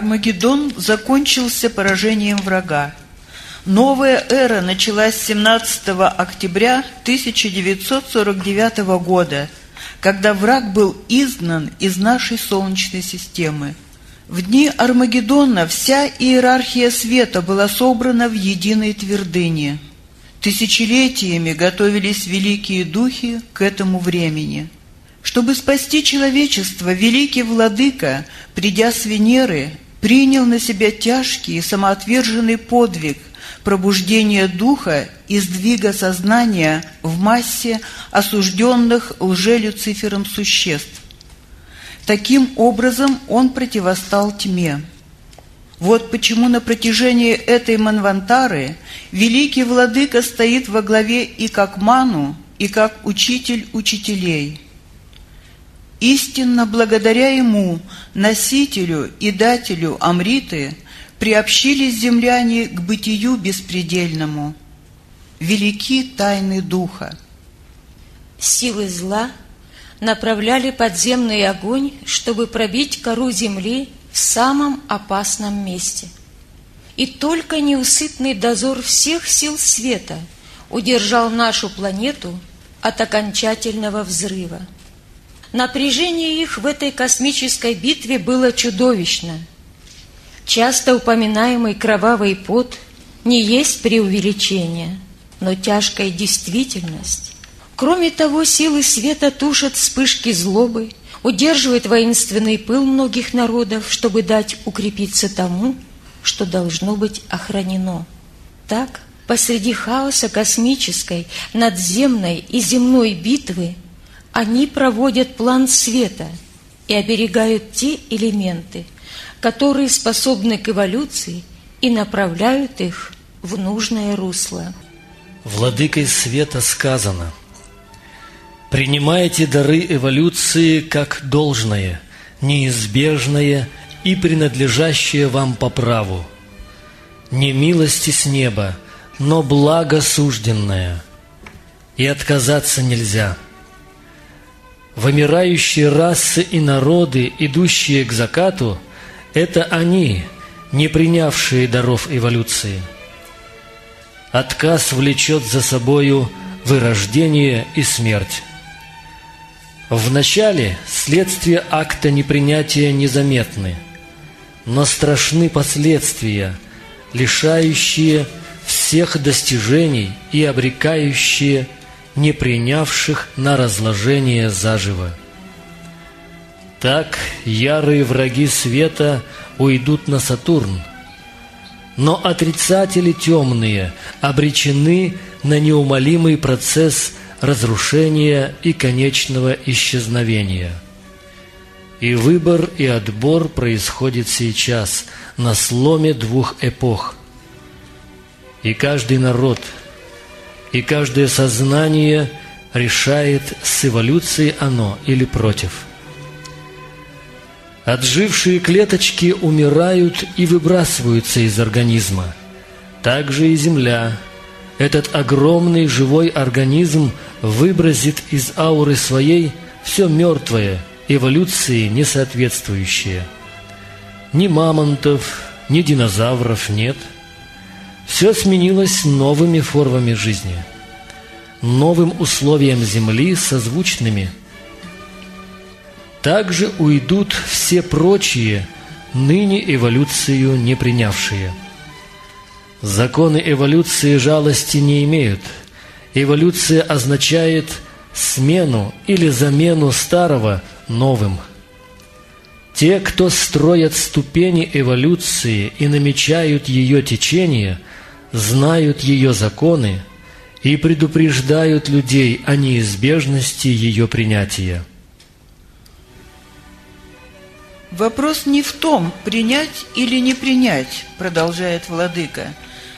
Армагеддон закончился поражением врага. Новая эра началась 17 октября 1949 года, когда враг был изгнан из нашей Солнечной системы. В дни Армагеддона вся иерархия света была собрана в единой твердыне. Тысячелетиями готовились великие духи к этому времени. Чтобы спасти человечество, великий владыка, придя с Венеры, принял на себя тяжкий и самоотверженный подвиг пробуждения духа и сдвига сознания в массе осужденных лже-Люцифером существ. Таким образом он противостал тьме. Вот почему на протяжении этой манвантары великий владыка стоит во главе и как ману, и как учитель учителей. Истинно благодаря ему, носителю и дателю Амриты, приобщились земляне к бытию беспредельному. Велики тайны духа. Силы зла направляли подземный огонь, чтобы пробить кору земли в самом опасном месте. И только неусыпный дозор всех сил света удержал нашу планету от окончательного взрыва. Напряжение их в этой космической битве было чудовищно. Часто упоминаемый кровавый пот не есть преувеличение, но тяжкая действительность. Кроме того, силы света тушат вспышки злобы, удерживают воинственный пыл многих народов, чтобы дать укрепиться тому, что должно быть охранено. Так, посреди хаоса космической, надземной и земной битвы они проводят план света и оберегают те элементы, которые способны к эволюции и направляют их в нужное русло. Владыкой света сказано: «Принимайте дары эволюции как должное, неизбежное и принадлежащее вам по праву. Не милости с неба, но благо сужденное, и отказаться нельзя. Вымирающие расы и народы, идущие к закату, это они, не принявшие даров эволюции. Отказ влечет за собою вырождение и смерть. Вначале следствия акта непринятия незаметны, но страшны последствия, лишающие всех достижений и обрекающие не принявших на разложение заживо. Так ярые враги света уйдут на Сатурн, но отрицатели темные обречены на неумолимый процесс разрушения и конечного исчезновения. И выбор, и отбор происходит сейчас, на сломе двух эпох. И каждый народ, и каждое сознание решает, с эволюцией оно или против. Отжившие клеточки умирают и выбрасываются из организма. Так же и Земля, этот огромный живой организм, выбросит из ауры своей все мертвое, эволюции несоответствующее. Ни мамонтов, ни динозавров нет. Все сменилось новыми формами жизни, новым условиям Земли созвучными. Также уйдут все прочие, ныне эволюцию не принявшие. Законы эволюции жалости не имеют. Эволюция означает смену или замену старого новым. Те, кто строят ступени эволюции и намечают ее течение, знают ее законы и предупреждают людей о неизбежности ее принятия. Вопрос не в том, принять или не принять, продолжает владыка,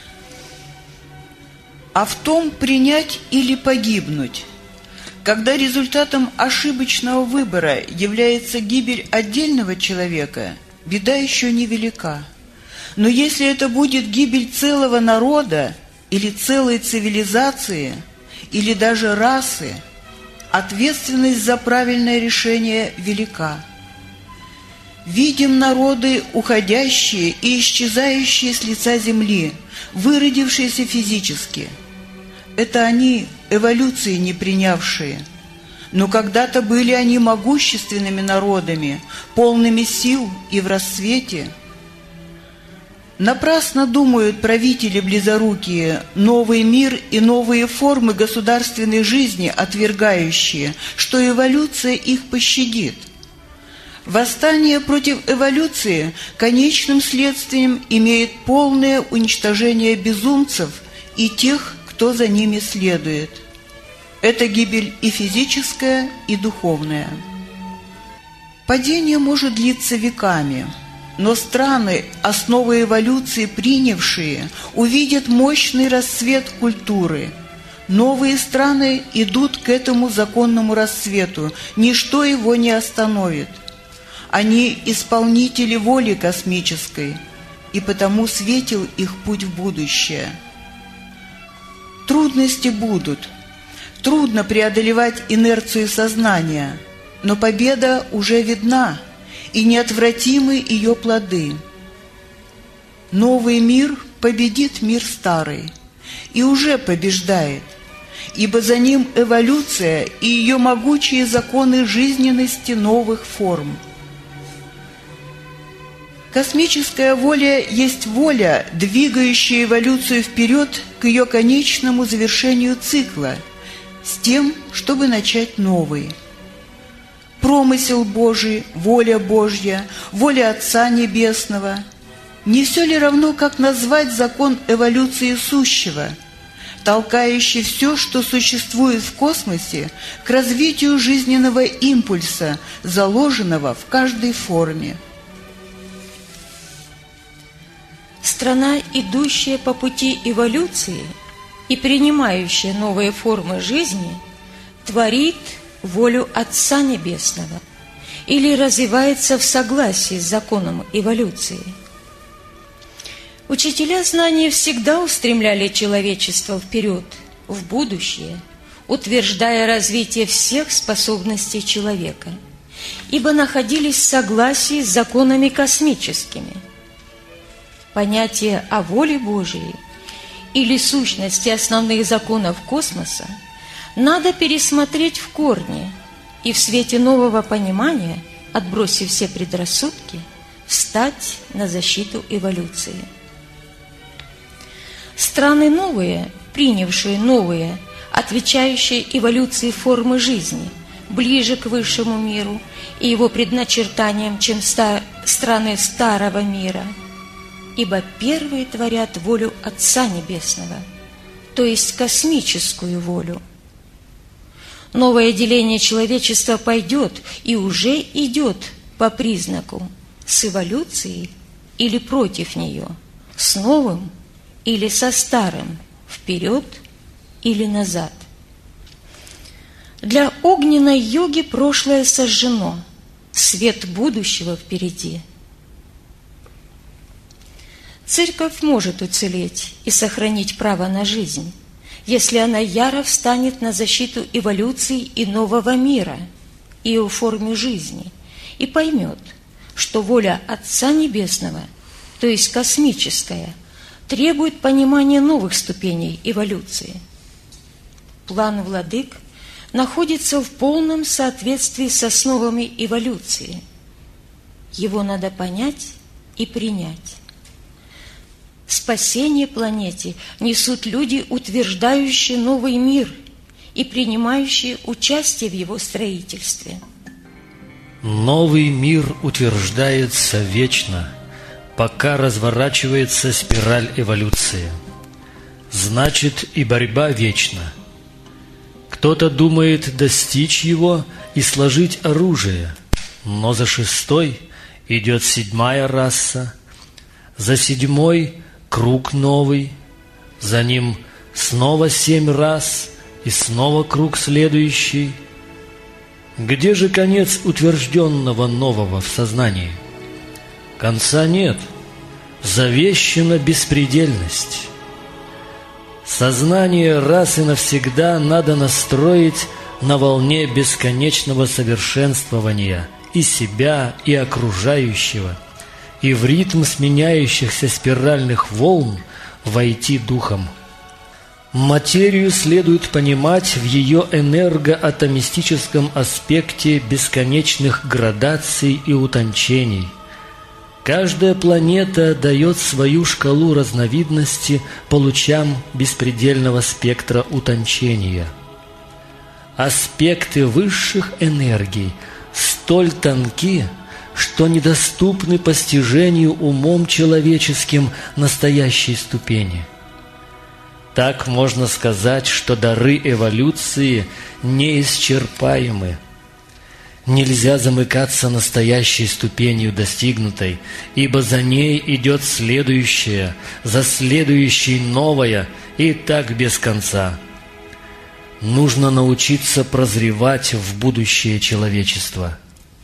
а в том, принять или погибнуть. Когда результатом ошибочного выбора является гибель отдельного человека, беда еще невелика. Но если это будет гибель целого народа или целой цивилизации, или даже расы, ответственность за правильное решение велика. Видим народы, уходящие и исчезающие с лица земли, выродившиеся физически. Это они, эволюции не принявшие. Но когда-то были они могущественными народами, полными сил и в расцвете. Напрасно думают правители близорукие, новый мир и новые формы государственной жизни отвергающие, что эволюция их пощадит. Восстание против эволюции конечным следствием имеет полное уничтожение безумцев и тех, кто за ними следует. Это гибель и физическая, и духовная. Падение может длиться веками, но страны, основы эволюции принявшие, увидят мощный расцвет культуры. Новые страны идут к этому законному расцвету, ничто его не остановит. Они исполнители воли космической, и потому светил их путь в будущее. Трудности будут. Трудно преодолевать инерцию сознания, но победа уже видна, и неотвратимы ее плоды. Новый мир победит мир старый, и уже побеждает, ибо за ним эволюция и ее могучие законы жизненности новых форм. Космическая воля есть воля, двигающая эволюцию вперед к ее конечному завершению цикла, с тем, чтобы начать новый. Промысел Божий, воля Божья, воля Отца Небесного. Не все ли равно, как назвать закон эволюции сущего, толкающий все, что существует в космосе, к развитию жизненного импульса, заложенного в каждой форме? Страна, идущая по пути эволюции и принимающая новые формы жизни, творит волю Отца Небесного или развивается в согласии с законом эволюции. Учителя знаний всегда устремляли человечество вперед, в будущее, утверждая развитие всех способностей человека, ибо находились в согласии с законами космическими. Понятие о воле Божией или сущности основных законов космоса надо пересмотреть в корне и в свете нового понимания, отбросив все предрассудки, встать на защиту эволюции. Страны новые, принявшие новые, отвечающие эволюции формы жизни, ближе к высшему миру и его предначертаниям, чем страны старого мира, ибо первые творят волю Отца Небесного, то есть космическую волю. Новое деление человечества пойдет и уже идет по признаку с эволюцией или против нее, с новым или со старым, вперед или назад. Для огненной йоги прошлое сожжено, свет будущего впереди. Церковь может уцелеть и сохранить право на жизнь, если она яро встанет на защиту эволюции и нового мира, и его форме жизни, и поймет, что воля Отца Небесного, то есть космическая, требует понимания новых ступеней эволюции. План владык находится в полном соответствии с основами эволюции. Его надо понять и принять. Спасение планете несут люди, утверждающие новый мир и принимающие участие в его строительстве. Новый мир утверждается вечно, пока разворачивается спираль эволюции. Значит, и борьба вечна. Кто-то думает достичь его и сложить оружие, но за 6-й идет 7-я раса, за 7-й круг новый, за ним снова 7 раз и снова круг следующий. Где же конец утвержденного нового в сознании? Конца нет, завещена беспредельность. Сознание раз и навсегда надо настроить на волне бесконечного совершенствования и себя, и окружающего, и в ритм сменяющихся спиральных волн войти духом. Материю следует понимать в ее энергоатомистическом аспекте бесконечных градаций и утончений. Каждая планета дает свою шкалу разновидности по лучам беспредельного спектра утончения. Аспекты высших энергий столь тонки, что недоступны постижению умом человеческим настоящей ступени. Так можно сказать, что дары эволюции неисчерпаемы. Нельзя замыкаться настоящей ступенью достигнутой, ибо за ней идет следующая, за следующей новая, и так без конца. Нужно научиться прозревать в будущее человечества.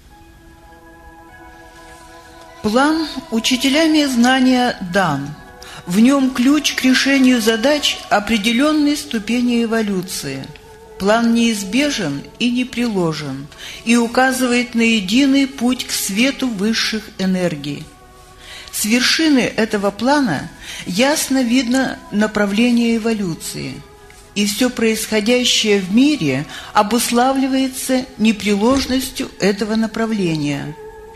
План учителями знания дан. В нем ключ к решению задач определенной ступени эволюции. План неизбежен и непреложен, и указывает на единый путь к свету высших энергий. С вершины этого плана ясно видно направление эволюции, и все происходящее в мире обуславливается непреложностью этого направления.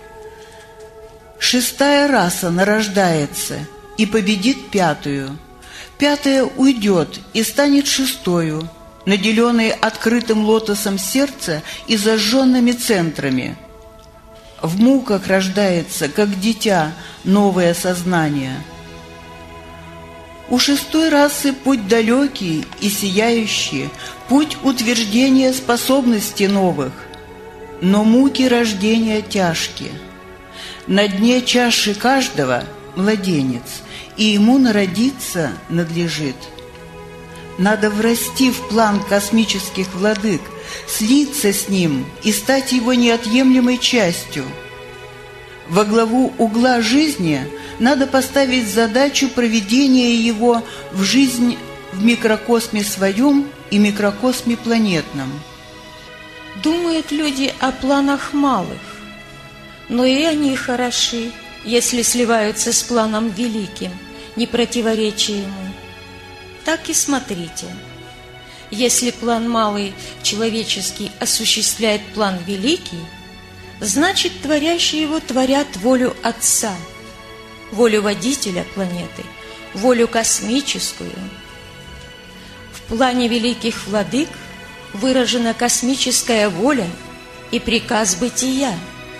Шестая раса нарождается и победит пятую. Пятая уйдет и станет шестою, наделенной открытым лотосом сердца и зажженными центрами. В муках рождается, как дитя, новое сознание. У шестой расы путь далекий и сияющий, путь утверждения способностей новых, но муки рождения тяжкие. На дне чаши каждого младенец, и ему народиться надлежит. Надо врасти в план космических владык, слиться с ним и стать его неотъемлемой частью. Во главу угла жизни надо поставить задачу проведения его в жизнь в микрокосме своем и микрокосме планетном. Думают люди о планах малых, но и они хороши, если сливаются с планом великим, не противоречия ему. Так и смотрите. Если план малый человеческий осуществляет план великий, значит, творящие его творят волю Отца, волю водителя планеты, волю космическую. В плане великих владык выражена космическая воля и приказ бытия.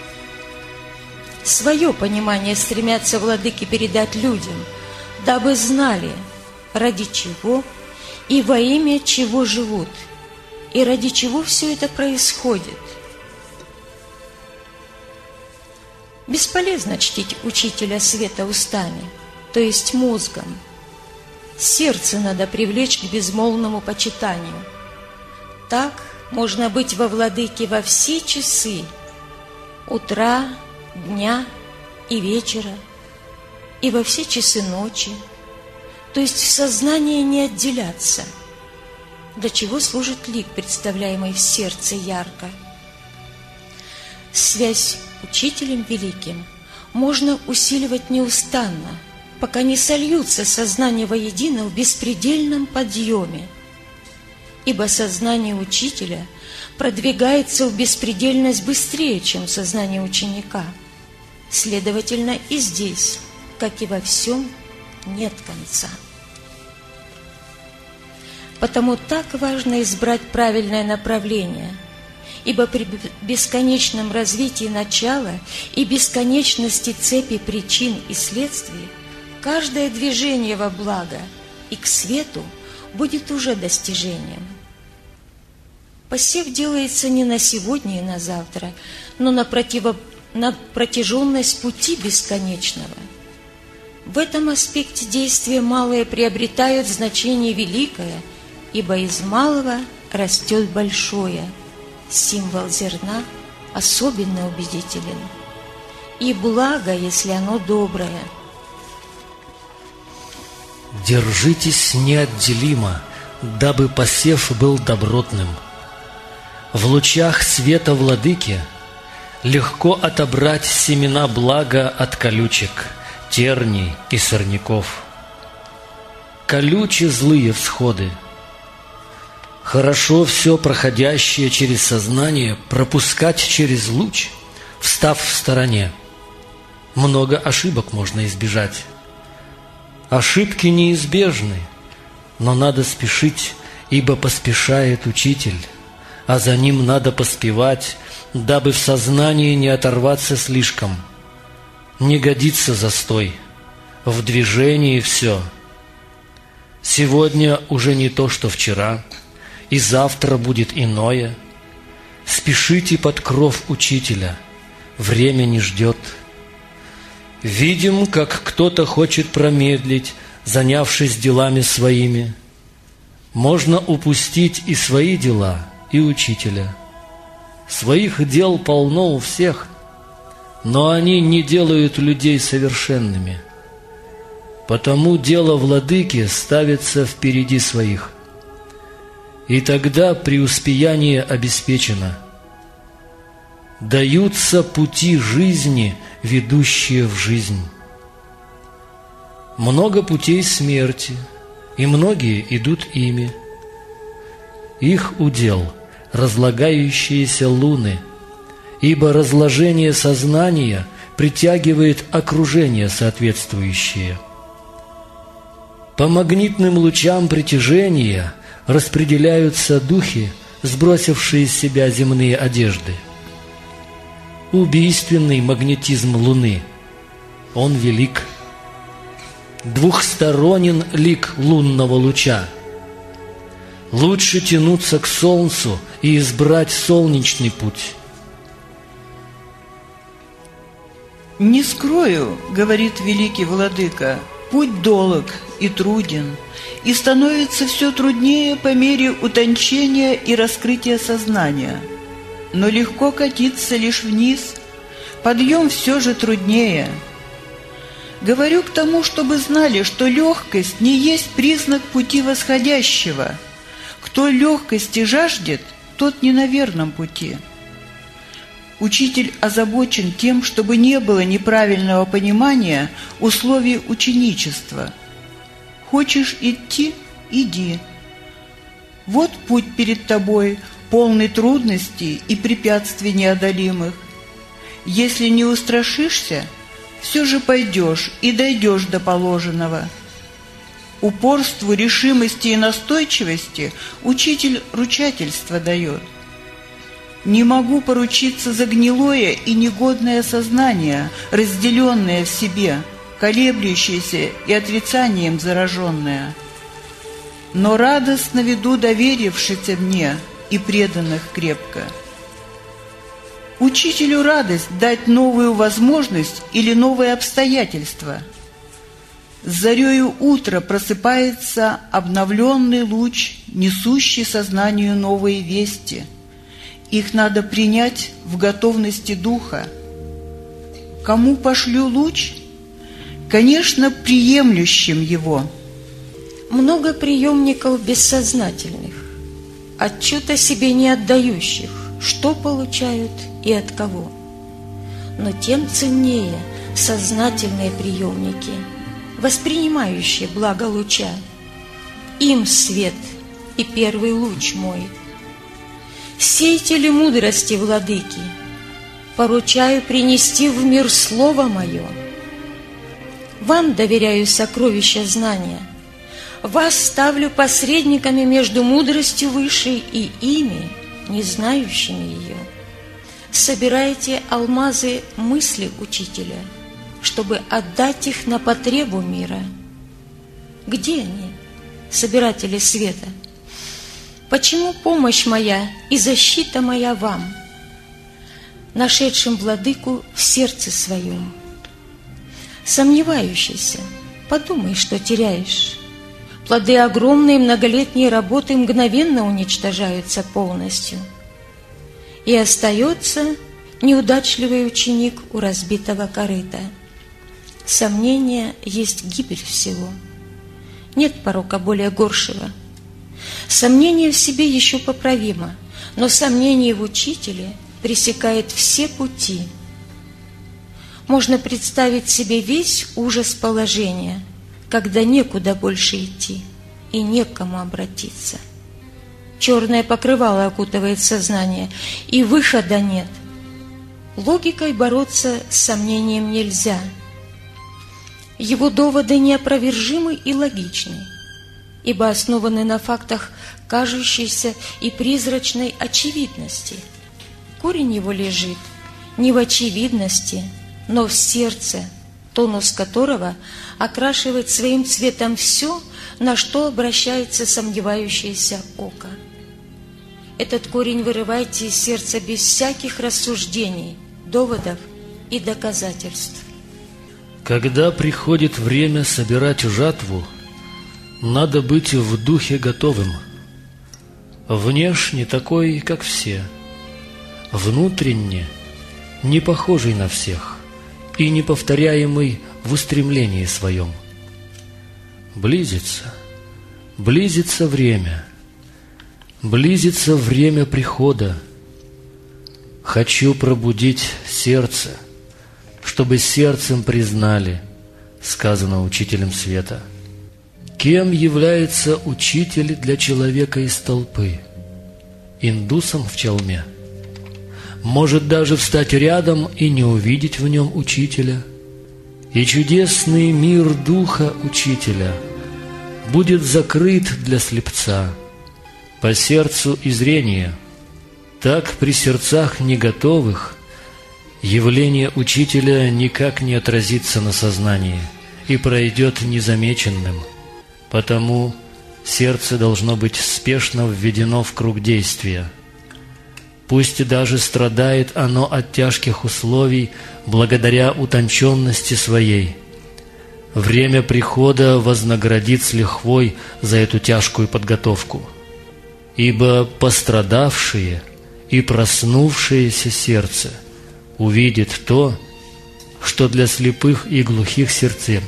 Свое понимание стремятся владыки передать людям, дабы знали, ради чего и во имя чего живут, и ради чего все это происходит. Бесполезно чтить учителя света устами, то есть мозгом. Сердце надо привлечь к безмолвному почитанию. Так можно быть во владыке во все часы утра, дня и вечера, и во все часы ночи, то есть в сознании не отделяться, для чего служит лик, представляемый в сердце ярко. Связь учителем великим можно усиливать неустанно, пока не сольются сознания воедино в беспредельном подъеме, ибо сознание учителя продвигается в беспредельность быстрее, чем сознание ученика. Следовательно, и здесь, как и во всем, нет конца. Потому так важно избрать правильное направление, ибо при бесконечном развитии начала и бесконечности цепи причин и следствий каждое движение во благо и к свету будет уже достижением. Посев делается не на сегодня и на завтра, но на протяженность пути бесконечного. В этом аспекте действия малые приобретают значение великое, ибо из малого растет большое. Символ зерна особенно убедителен. И благо, если оно доброе. Держитесь неотделимо, дабы посев был добротным. В лучах света владыки Легко отобрать семена блага от колючек, терней и сорняков. Колючи злые всходы. Хорошо все проходящее через сознание пропускать через луч, встав в стороне. Много ошибок можно избежать. Ошибки неизбежны, но надо спешить, ибо поспешает учитель, а за ним надо поспевать, дабы в сознании не оторваться слишком. Не годится застой, в движении все. Сегодня уже не то, что вчера, и завтра будет иное. Спешите под кров учителя, время не ждет. Видим, как кто-то хочет промедлить, занявшись делами своими. Можно упустить и свои дела, и учителя. Своих дел полно у всех, но они не делают людей совершенными. Потому дело владыки ставится впереди своих. И тогда преуспеяние обеспечено. Даются пути жизни, ведущие в жизнь. Много путей смерти, и многие идут ими. Их удел – разлагающиеся луны, ибо разложение сознания притягивает окружение соответствующее. По магнитным лучам притяжения распределяются духи, сбросившие с себя земные одежды. Убийственный магнетизм Луны, он велик. Двухсторонен лик лунного луча. Лучше тянуться к Солнцу и избрать солнечный путь. «Не скрою, — говорит великий владыка, — путь долог и труден, и становится все труднее по мере утончения и раскрытия сознания. Но легко катиться лишь вниз, подъем все же труднее. Говорю к тому, чтобы знали, что легкость не есть признак пути восходящего. Кто легкости жаждет, тот не на верном пути». Учитель озабочен тем, чтобы не было неправильного понимания условий ученичества. Хочешь идти – иди. Вот путь перед тобой, полный трудностей и препятствий неодолимых. Если не устрашишься, все же пойдешь и дойдешь до положенного. Упорству, решимости и настойчивости учитель ручательство дает. Не могу поручиться за гнилое и негодное сознание, разделенное в себе, колеблющееся и отрицанием зараженное. Но радостно веду доверившихся мне и преданных крепко. Учителю радость дать новую возможность или новые обстоятельства. С зарею утра просыпается обновленный луч, несущий сознанию новые вести. Их надо принять в готовности духа. Кому пошлю луч? Конечно, приемлющим его. Много приемников бессознательных, отчета себе не отдающих, что получают и от кого. Но тем ценнее сознательные приемники, воспринимающие благо луча. Им свет и первый луч мой. Сеятели мудрости, владыки, поручаю принести в мир слово мое. Вам доверяю сокровища знания, вас ставлю посредниками между мудростью высшей и ими, не знающими ее. Собирайте алмазы мысли учителя, чтобы отдать их на потребу мира. Где они, собиратели света? Почему помощь моя и защита моя вам, нашедшим владыку в сердце своем? Сомневающийся, подумай, что теряешь. Плоды огромной многолетней работы мгновенно уничтожаются полностью. И остается неудачливый ученик у разбитого корыта. Сомнение есть гибель всего. Нет порока более горшего. Сомнение в себе еще поправимо, но сомнение в учителе пресекает все пути. Можно представить себе весь ужас положения, когда некуда больше идти и не к кому обратиться. Черное покрывало окутывает сознание, и выхода нет. Логикой бороться с сомнением нельзя. Его доводы неопровержимы и логичны, ибо основаны на фактах кажущейся и призрачной очевидности. Корень его лежит не в очевидности, но в сердце, тонус которого окрашивает своим цветом все, на что обращается сомневающееся око. Этот корень вырывайте из сердца без всяких рассуждений, доводов и доказательств. Когда приходит время собирать жатву, надо быть в духе готовым. Внешне такой, как все, внутренне не похожий на всех и неповторяемый в устремлении своем. Близится время, близится время прихода. Хочу пробудить сердце, чтобы сердцем признали, сказано учителем света. Кем является учитель для человека из толпы? Индусом в чалме? Может даже встать рядом и не увидеть в нем учителя? И чудесный мир духа учителя будет закрыт для слепца по сердцу и зрению. Так при сердцах неготовых явление учителя никак не отразится на сознании и пройдет незамеченным. Потому сердце должно быть спешно введено в круг действия. Пусть даже страдает оно от тяжких условий благодаря утонченности своей. Время прихода вознаградит с лихвой за эту тяжкую подготовку. Ибо пострадавшие и проснувшееся сердце увидит то, что для слепых и глухих сердец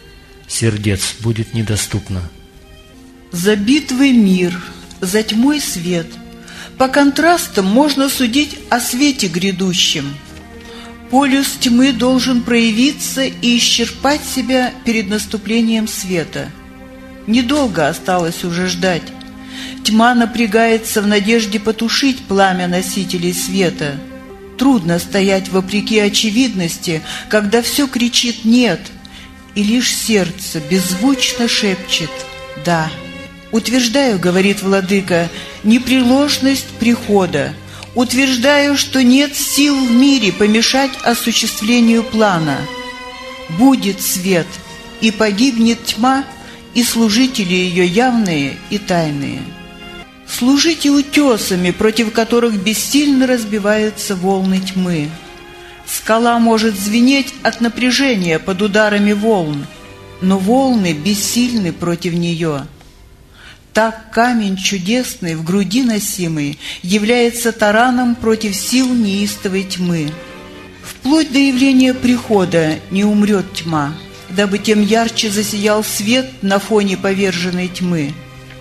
будет недоступно. За битвой мир, за тьмой свет. По контрастам можно судить о свете грядущем. Полюс тьмы должен проявиться и исчерпать себя перед наступлением света. Недолго осталось уже ждать. Тьма напрягается в надежде потушить пламя носителей света. Трудно стоять вопреки очевидности, когда все кричит «нет», и лишь сердце беззвучно шепчет «да». «Утверждаю, — говорит владыка, — непреложность прихода. Утверждаю, что нет сил в мире помешать осуществлению плана. Будет свет, и погибнет тьма, и служители ее явные и тайные. Служите утесами, против которых бессильно разбиваются волны тьмы. Скала может звенеть от напряжения под ударами волн, но волны бессильны против нее. Так камень чудесный, в груди носимый, является тараном против сил неистовой тьмы. Вплоть до явления прихода не умрет тьма, дабы тем ярче засиял свет на фоне поверженной тьмы.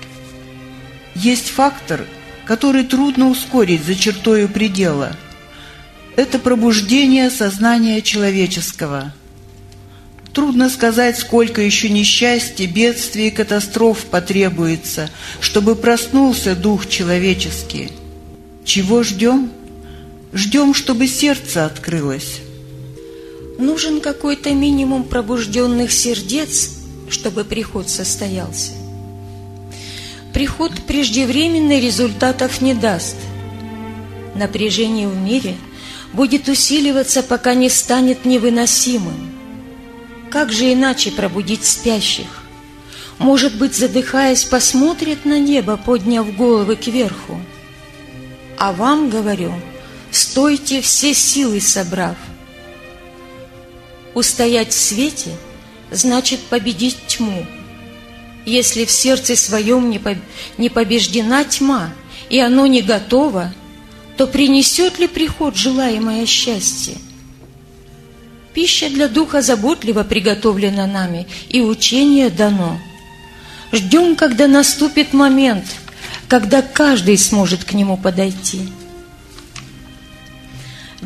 Есть фактор, который трудно ускорить за чертою предела. Это пробуждение сознания человеческого. Трудно сказать, сколько еще несчастий, бедствий и катастроф потребуется, чтобы проснулся дух человеческий. Чего ждем? Ждем, чтобы сердце открылось. Нужен какой-то минимум пробужденных сердец, чтобы приход состоялся. Приход преждевременный результатов не даст. Напряжение в мире будет усиливаться, пока не станет невыносимым. Как же иначе пробудить спящих? Может быть, задыхаясь, посмотрят на небо, подняв головы кверху. А вам говорю, стойте все силы собрав. Устоять в свете значит победить тьму. Если в сердце своем не побеждена тьма, и оно не готово, то принесет ли приход желаемое счастье? Пища для духа заботливо приготовлена нами, и учение дано. Ждем, когда наступит момент, когда каждый сможет к нему подойти.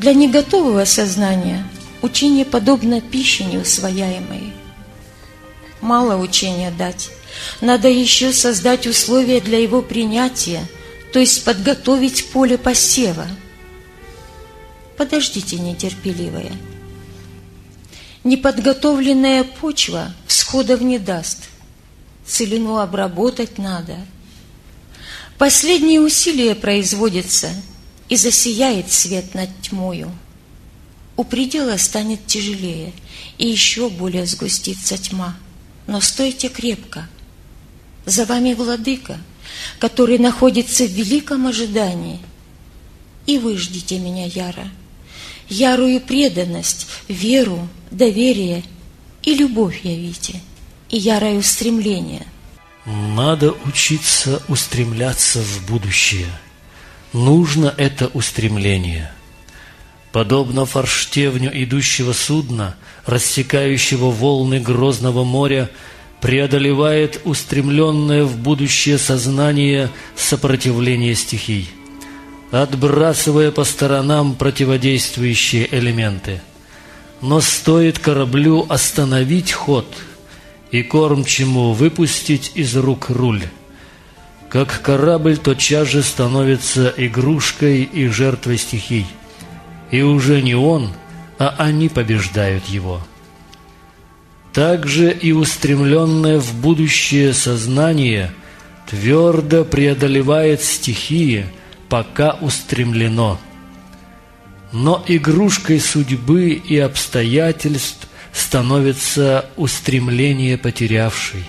Для неготового сознания учение подобно пище неусвояемой. Мало учения дать, надо еще создать условия для его принятия, то есть подготовить поле посева. Подождите, нетерпеливые. Неподготовленная почва всходов не даст, целину обработать надо. Последние усилия производятся, и засияет свет над тьмою. У предела станет тяжелее, и еще более сгустится тьма. Но стойте крепко. За вами Владыка, который находится в великом ожидании. И вы ждите меня яро. Ярую преданность, веру, доверие и любовь явите, и ярое устремление. Надо учиться устремляться в будущее. Нужно это устремление. Подобно форштевню идущего судна, рассекающего волны грозного моря, преодолевает устремленное в будущее сознание сопротивление стихий, отбрасывая по сторонам противодействующие элементы. Но стоит кораблю остановить ход и кормчему выпустить из рук руль, как корабль тотчас же становится игрушкой и жертвой стихий, и уже не он, а они побеждают его. Также и устремленное в будущее сознание твердо преодолевает стихии, пока устремлено. Но игрушкой судьбы и обстоятельств становится устремление потерявший.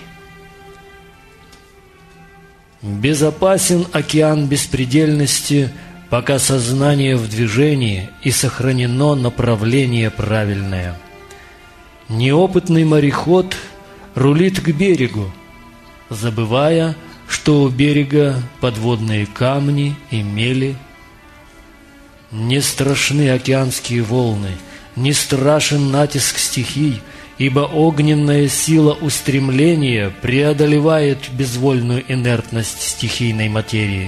Безопасен океан беспредельности, пока сознание в движении и сохранено направление правильное. Неопытный мореход рулит к берегу, забывая, что у берега подводные камни и мели. Не страшны океанские волны, не страшен натиск стихий, ибо огненная сила устремления преодолевает безвольную инертность стихийной материи.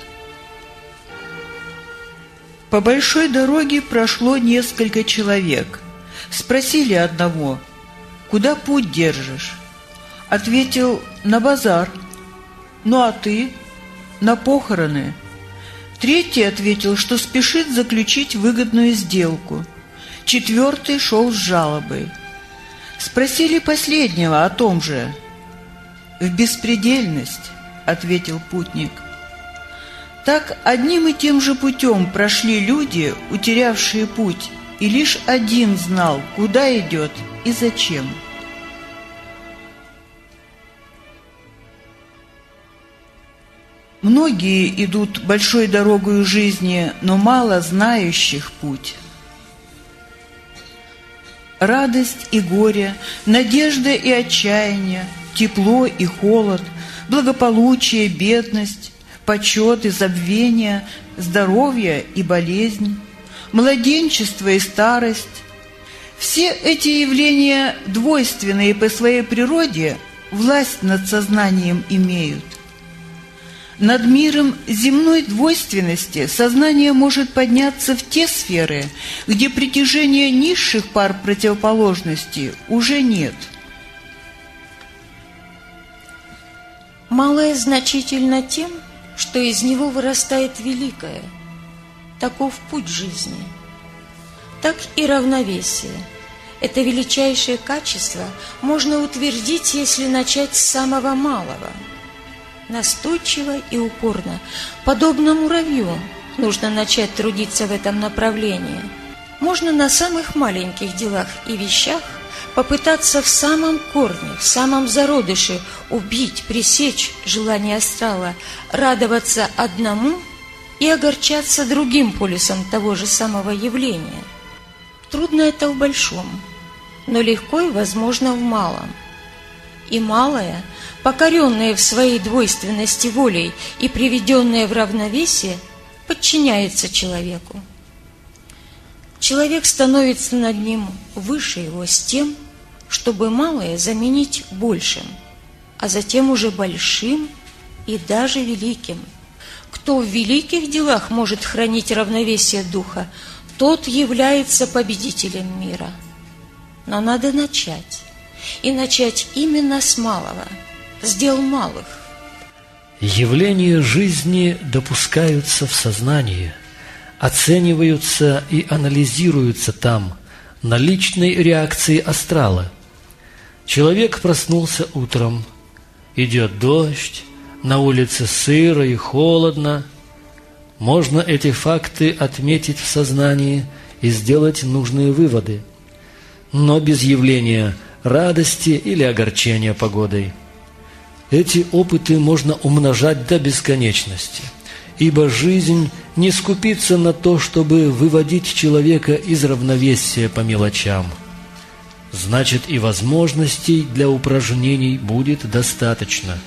По большой дороге прошло несколько человек. Спросили одного: «Куда путь держишь?» Ответил: «На базар». «Ну а ты?» «На похороны». Третий ответил, что спешит заключить выгодную сделку. Четвертый шел с жалобой. Спросили последнего о том же. «В беспредельность», — ответил путник. Так одним и тем же путем прошли люди, утерявшие путь, и лишь один знал, куда идет и зачем. Многие идут большой дорогою жизни, но мало знающих путь. Радость и горе, надежда и отчаяние, тепло и холод, благополучие, бедность, почет и забвение, здоровье и болезнь, младенчество и старость. Все эти явления, двойственные по своей природе, власть над сознанием имеют. Над миром земной двойственности сознание может подняться в те сферы, где притяжения низших пар противоположности уже нет. Малое значительно тем, что из него вырастает великое. Таков путь жизни. Так и равновесие. Это величайшее качество можно утвердить, если начать с самого малого. Настойчиво и упорно, подобно муравью, нужно начать трудиться в этом направлении. Можно на самых маленьких делах и вещах попытаться в самом корне, в самом зародыше убить, пресечь желание астрала, радоваться одному и огорчаться другим полюсом того же самого явления. Трудно это в большом, но легко и возможно в малом. И малое, покоренное в своей двойственности волей и приведенное в равновесие, подчиняется человеку. Человек становится над ним выше его с тем, чтобы малое заменить большим, а затем уже большим и даже великим. Кто в великих делах может хранить равновесие духа, тот является победителем мира. Но надо начать. И начать именно с малого, с дел малых. Явления жизни допускаются в сознании, оцениваются и анализируются там, на личной реакции астрала. Человек проснулся утром, идет дождь, на улице сыро и холодно. Можно эти факты отметить в сознании и сделать нужные выводы, но без явления радости или огорчения погодой. Эти опыты можно умножать до бесконечности, ибо жизнь не скупится на то, чтобы выводить человека из равновесия по мелочам. Значит, и возможностей для упражнений будет достаточно.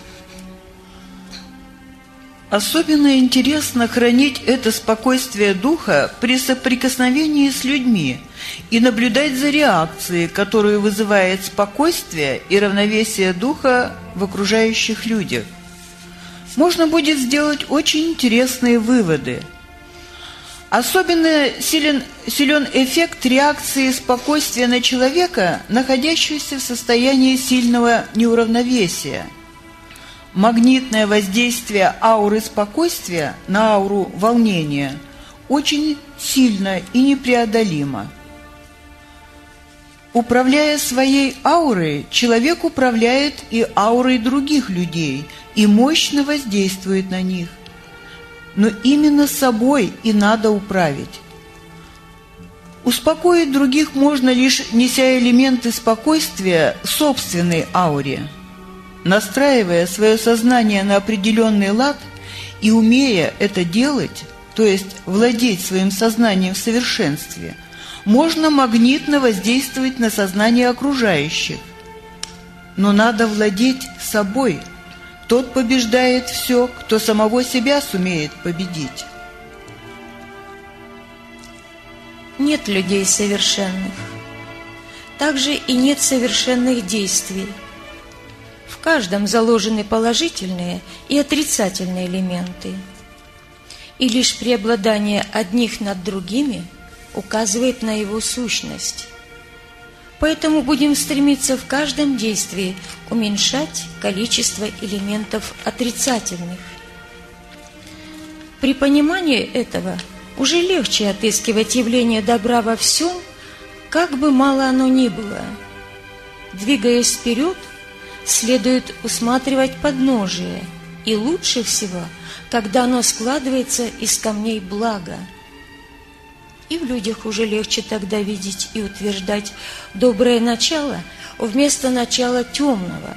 Особенно интересно хранить это спокойствие духа при соприкосновении с людьми и наблюдать за реакцией, которую вызывает спокойствие и равновесие духа в окружающих людях. Можно будет сделать очень интересные выводы. Особенно силен эффект реакции спокойствия на человека, находящегося в состоянии сильного неуравновесия. Магнитное воздействие ауры спокойствия на ауру волнения очень сильно и непреодолимо. Управляя своей аурой, человек управляет и аурой других людей и мощно воздействует на них. Но именно собой и надо управить. Успокоить других можно лишь неся элементы спокойствия собственной ауре. Настраивая свое сознание на определенный лад и умея это делать, то есть владеть своим сознанием в совершенстве, можно магнитно воздействовать на сознание окружающих. Но надо владеть собой. Тот побеждает все, кто самого себя сумеет победить. Нет людей совершенных. Также и нет совершенных действий. В каждом заложены положительные и отрицательные элементы. И лишь преобладание одних над другими указывает на его сущность. Поэтому будем стремиться в каждом действии уменьшать количество элементов отрицательных. При понимании этого уже легче отыскивать явление добра во всем, как бы мало оно ни было. Двигаясь вперед, следует усматривать подножие, и лучше всего, когда оно складывается из камней блага. И в людях уже легче тогда видеть и утверждать доброе начало вместо начала темного.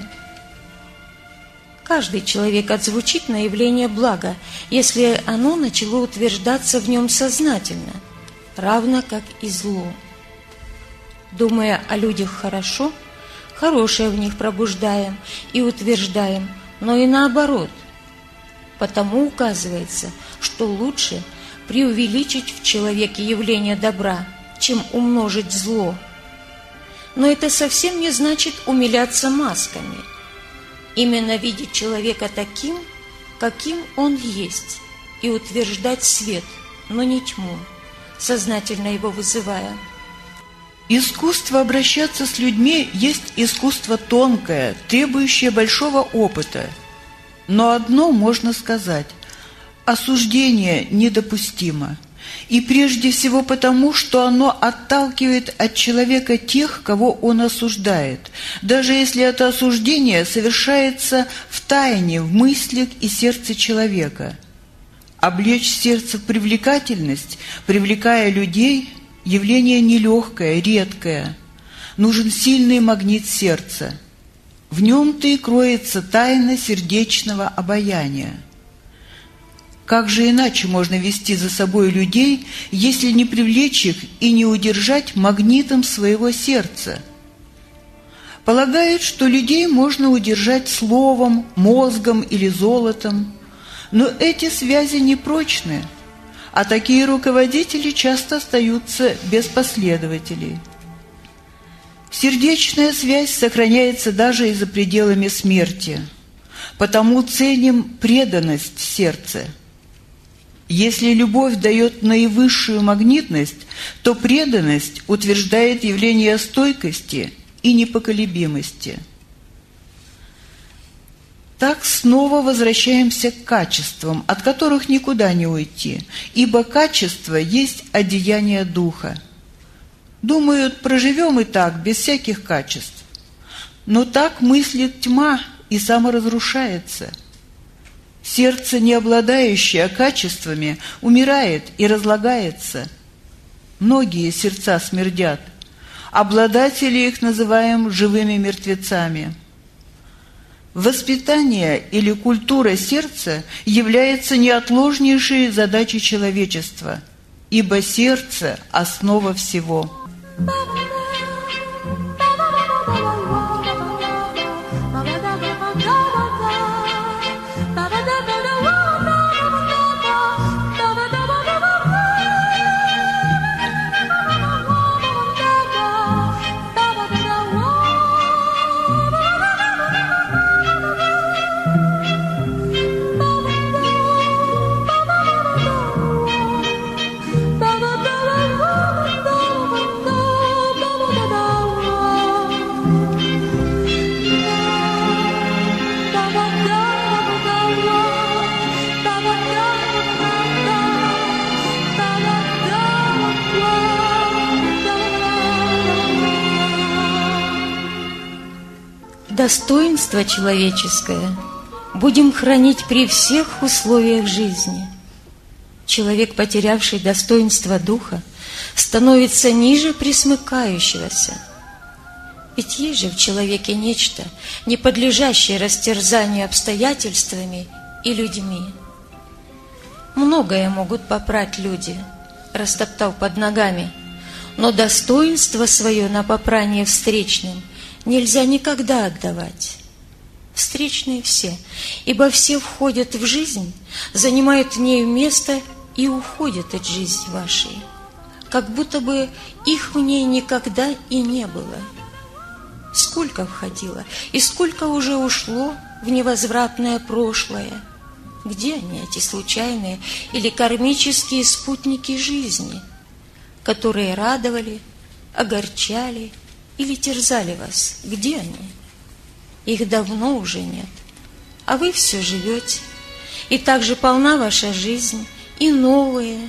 Каждый человек отзвучит на явление блага, если оно начало утверждаться в нем сознательно, равно как и зло. Думая о людях хорошо, хорошее в них пробуждаем и утверждаем, но и наоборот. Потому указывается, что лучше преувеличить в человеке явление добра, чем умножить зло. Но это совсем не значит умиляться масками. Именно видеть человека таким, каким он есть, и утверждать свет, но не тьму, сознательно его вызывая. Искусство обращаться с людьми есть искусство тонкое, требующее большого опыта. Но одно можно сказать – осуждение недопустимо. И прежде всего потому, что оно отталкивает от человека тех, кого он осуждает, даже если это осуждение совершается в тайне, в мыслях и сердце человека. Облечь сердце в привлекательность, привлекая людей – явление нелегкое, редкое. Нужен сильный магнит сердца. В нем-то и кроется тайна сердечного обаяния. Как же иначе можно вести за собой людей, если не привлечь их и не удержать магнитом своего сердца? Полагают, что людей можно удержать словом, мозгом или золотом, но эти связи непрочны. А такие руководители часто остаются без последователей. Сердечная связь сохраняется даже и за пределами смерти, потому ценим преданность сердца. Если любовь дает наивысшую магнитность, то преданность утверждает явление стойкости и непоколебимости. Так снова возвращаемся к качествам, от которых никуда не уйти, ибо качество есть одеяние духа. Думают, проживем и так, без всяких качеств. Но так мыслит тьма и саморазрушается. Сердце, не обладающее качествами, умирает и разлагается. Многие сердца смердят. Обладатели их называем живыми мертвецами. Воспитание или культура сердца является неотложнейшей задачей человечества, ибо сердце – основа всего. Достоинство человеческое будем хранить при всех условиях жизни. Человек, потерявший достоинство духа, становится ниже пресмыкающегося. Ведь есть же в человеке нечто, не подлежащее растерзанию обстоятельствами и людьми. Многое могут попрать люди, растоптав под ногами, но достоинство свое на попрание встречным нельзя никогда отдавать. Встречные все, ибо все входят в жизнь, занимают в ней место и уходят от жизни вашей, как будто бы их в ней никогда и не было. Сколько входило и сколько уже ушло в невозвратное прошлое? Где они, эти случайные или кармические спутники жизни, которые радовали, огорчали или терзали вас? Где они? Их давно уже нет, а вы все живете, и так же полна ваша жизнь, и новое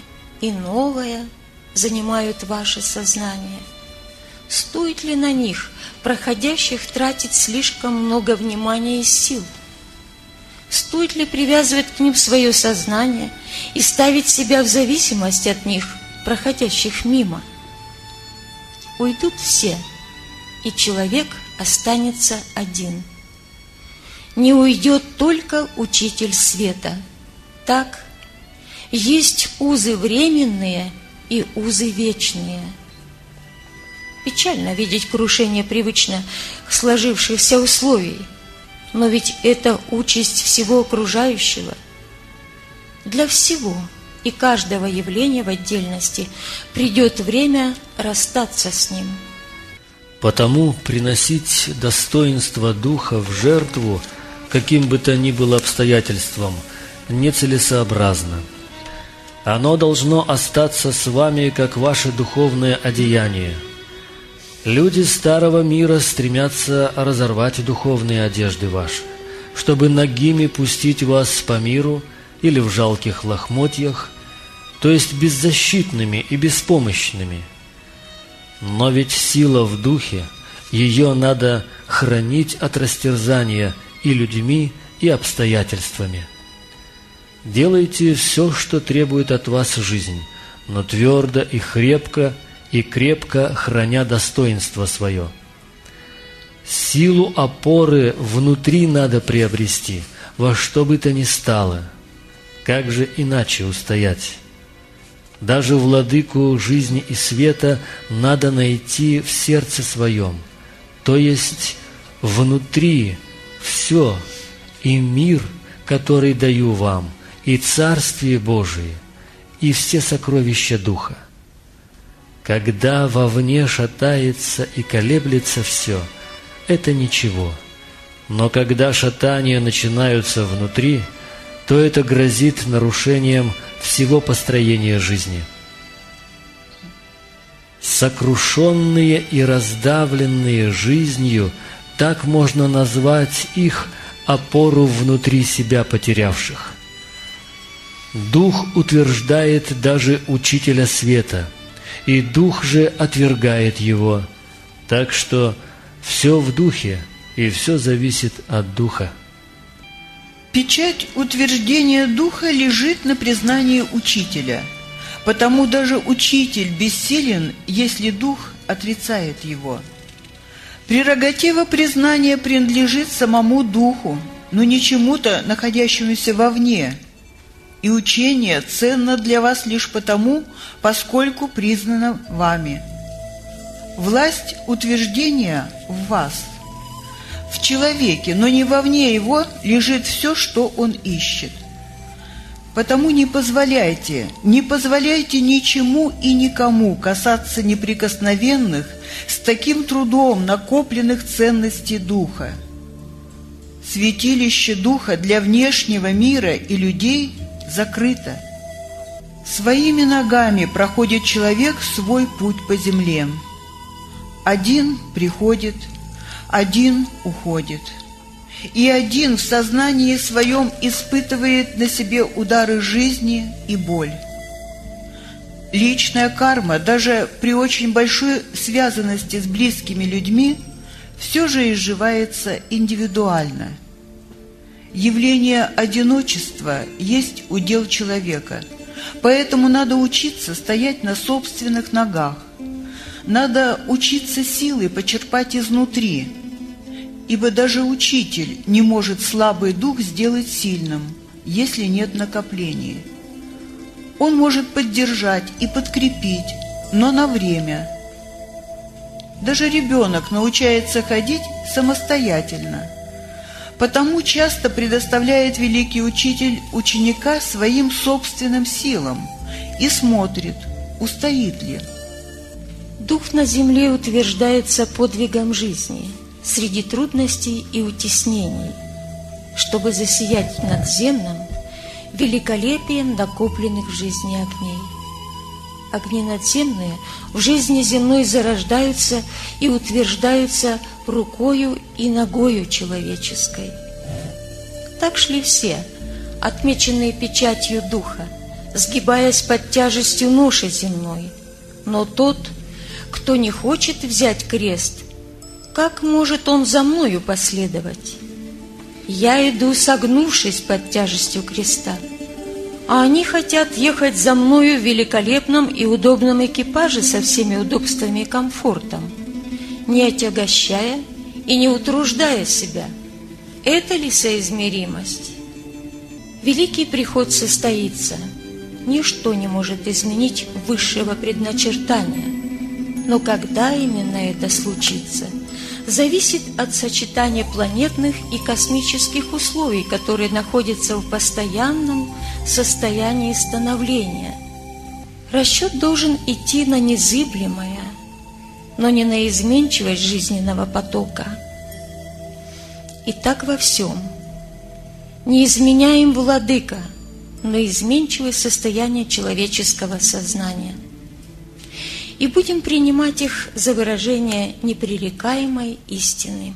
занимают ваше сознание. Стоит ли на них, проходящих, тратить слишком много внимания и сил? Стоит ли привязывать к ним свое сознание и ставить себя в зависимость от них, проходящих мимо? Уйдут все, и человек останется один. Не уйдет только Учитель света. Так, есть узы временные и узы вечные. Печально видеть крушение привычно сложившихся условий, но ведь это участь всего окружающего. Для всего и каждого явления в отдельности придет время расстаться с ним. Потому приносить достоинство духа в жертву, каким бы то ни было обстоятельством, нецелесообразно. Оно должно остаться с вами, как ваше духовное одеяние. Люди старого мира стремятся разорвать духовные одежды ваши, чтобы нагими пустить вас по миру или в жалких лохмотьях, то есть беззащитными и беспомощными. Но ведь сила в духе, ее надо хранить от растерзания и людьми, и обстоятельствами. Делайте все, что требует от вас жизнь, но твердо и крепко храня достоинство свое. Силу опоры внутри надо приобрести, во что бы то ни стало. Как же иначе устоять? Даже владыку жизни и света надо найти в сердце своем, то есть внутри все, и мир, который даю вам, и Царствие Божие, и все сокровища Духа. Когда вовне шатается и колеблется все, это ничего. Но когда шатания начинаются внутри, то это грозит нарушением всего построения жизни. Сокрушенные и раздавленные жизнью, так можно назвать их, опору внутри себя потерявших. Дух утверждает даже учителя света, и дух же отвергает его, так что все в духе, и все зависит от духа. Печать утверждения духа лежит на признании учителя, потому даже учитель бессилен, если дух отрицает его. Прерогатива признания принадлежит самому духу, но не чему-то, находящемуся вовне, и учение ценно для вас лишь потому, поскольку признано вами. Власть утверждения в вас. В человеке, но не вовне его, лежит все, что он ищет. Потому не позволяйте ничему и никому касаться неприкосновенных, с таким трудом накопленных ценностей духа. Святилище духа для внешнего мира и людей закрыто. Своими ногами проходит человек свой путь по земле. Один приходит, один уходит. И один в сознании своем испытывает на себе удары жизни и боль. Личная карма, даже при очень большой связанности с близкими людьми, все же изживается индивидуально. Явление одиночества есть удел человека, поэтому надо учиться стоять на собственных ногах. Надо учиться силой почерпать изнутри, ибо даже учитель не может слабый дух сделать сильным, если нет накопления. Он может поддержать и подкрепить, но на время. Даже ребенок научается ходить самостоятельно. Потому часто предоставляет великий учитель ученика своим собственным силам и смотрит, устоит ли. Дух на земле утверждается подвигом жизни среди трудностей и утеснений, чтобы засиять надземным великолепием накопленных в жизни огней. Огни надземные в жизни земной зарождаются и утверждаются рукою и ногою человеческой. Так шли все, отмеченные печатью духа, сгибаясь под тяжестью ноши земной. Но тот, кто не хочет взять крест, как может он за мною последовать? Я иду, согнувшись под тяжестью креста, а они хотят ехать за мною в великолепном и удобном экипаже со всеми удобствами и комфортом, не отягощая и не утруждая себя. Это ли соизмеримость? Великий приход состоится. Ничто не может изменить высшего предначертания. Но когда именно это случится, зависит от сочетания планетных и космических условий, которые находятся в постоянном состоянии становления. Расчет должен идти на незыблемое, но не на изменчивость жизненного потока. И так во всем. Не изменяем владыка, но изменчивое состояние человеческого сознания. И будем принимать их за выражение непререкаемой истины.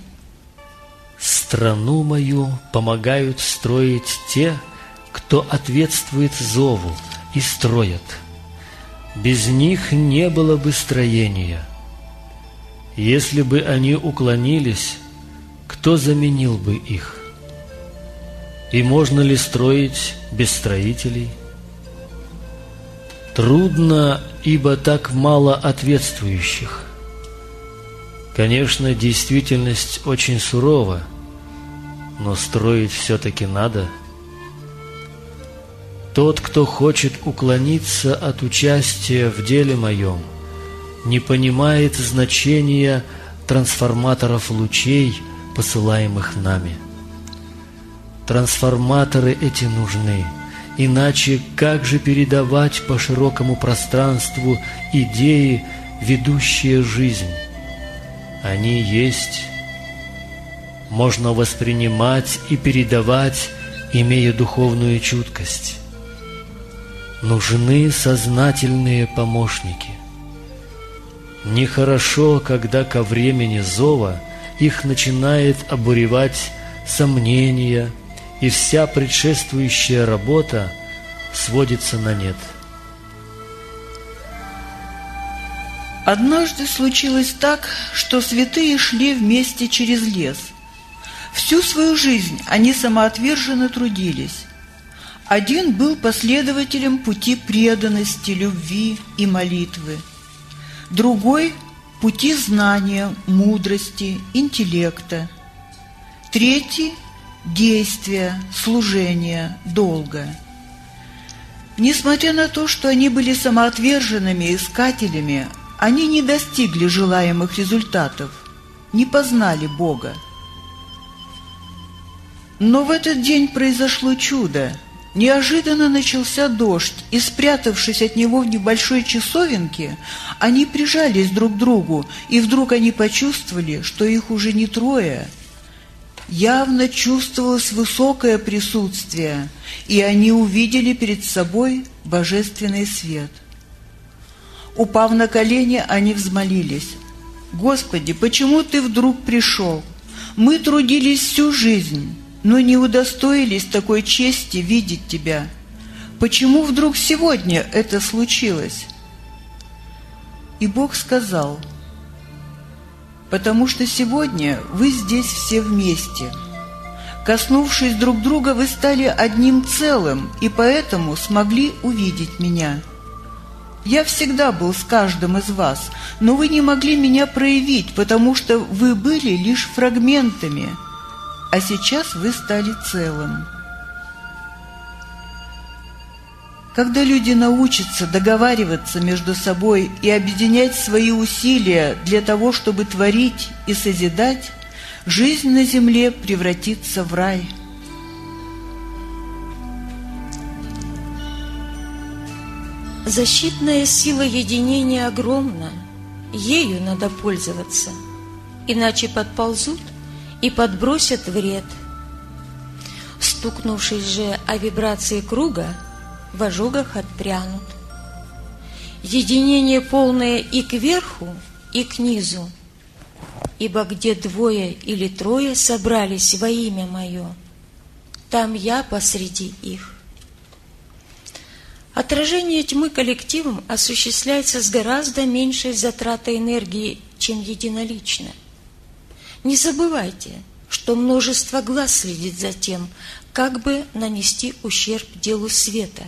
Страну мою помогают строить те, кто ответствует зову и строят. Без них не было бы строения. Если бы они уклонились, кто заменил бы их? И можно ли строить без строителей? Трудно, ибо так мало ответствующих. Конечно, действительность очень сурова, но строить все-таки надо. Тот, кто хочет уклониться от участия в деле моем, не понимает значения трансформаторов лучей, посылаемых нами. Трансформаторы эти нужны, иначе как же передавать по широкому пространству идеи, ведущие жизнь? Они есть. Можно воспринимать и передавать, имея духовную чуткость. нужны сознательные помощники. Нехорошо, когда ко времени зова их начинает обуревать сомнения, и вся предшествующая работа сводится на нет. Однажды случилось так, что святые шли вместе через лес. Всю свою жизнь они самоотверженно трудились. Один был последователем пути преданности, любви и молитвы. Другой – пути знания, мудрости, интеллекта. Третий – действия, служения, долга. Несмотря на то, что они были самоотверженными искателями, они не достигли желаемых результатов, не познали Бога. Но в этот день произошло чудо. Неожиданно начался дождь, и, спрятавшись от него в небольшой часовенке, они прижались друг к другу, и вдруг они почувствовали, что их уже не трое. Явно чувствовалось высокое присутствие, и они увидели перед собой божественный свет. Упав на колени, они взмолились: «Господи, почему Ты вдруг пришел? Мы трудились всю жизнь, но не удостоились такой чести видеть Тебя. Почему вдруг сегодня это случилось?» И Бог сказал: «Потому что сегодня вы здесь все вместе. Коснувшись друг друга, вы стали одним целым, и поэтому смогли увидеть Меня. Я всегда был с каждым из вас, но вы не могли Меня проявить, потому что вы были лишь фрагментами, а сейчас вы стали целым». Когда люди научатся договариваться между собой и объединять свои усилия для того, чтобы творить и созидать, жизнь на земле превратится в рай. Защитная сила единения огромна, ею надо пользоваться, иначе подползут и подбросят вред. Стукнувшись же о вибрации круга, в ожогах отпрянут. Единение полное и кверху, и к низу, ибо где двое или трое собрались во имя Мое, там Я посреди их. Отражение тьмы коллективом осуществляется с гораздо меньшей затратой энергии, чем единолично. Не забывайте, что множество глаз следит за тем, как бы нанести ущерб делу света.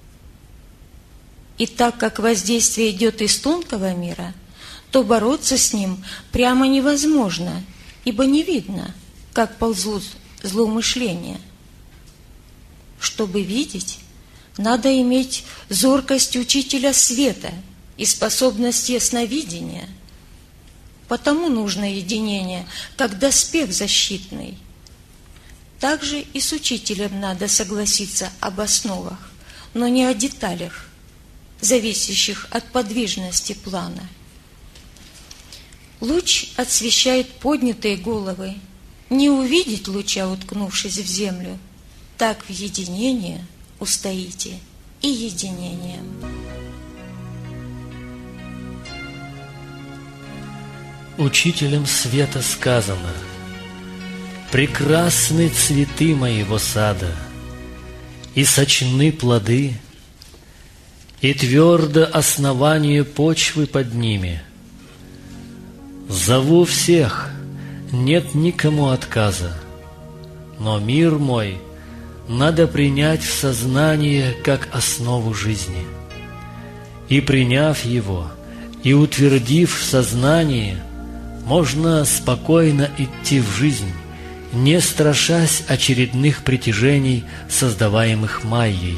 И так как воздействие идет из тонкого мира, то бороться с ним прямо невозможно, ибо не видно, как ползут злоумышления. Чтобы видеть, надо иметь зоркость учителя света и способность ясновидения. Потому нужно единение, как доспех защитный. Также и с учителем надо согласиться об основах, но не о деталях, зависящих от подвижности плана. Луч освещает поднятые головы. Не увидеть луча, уткнувшись в землю, так в единении устоите и единением. Учителем света сказано: «Прекрасны цветы моего сада, и сочны плоды, и твердо основание почвы под ними. Зову всех, нет никому отказа, но мир мой надо принять в сознание как основу жизни. И приняв его, и утвердив в сознании, можно спокойно идти в жизнь, не страшась очередных притяжений, создаваемых Майей.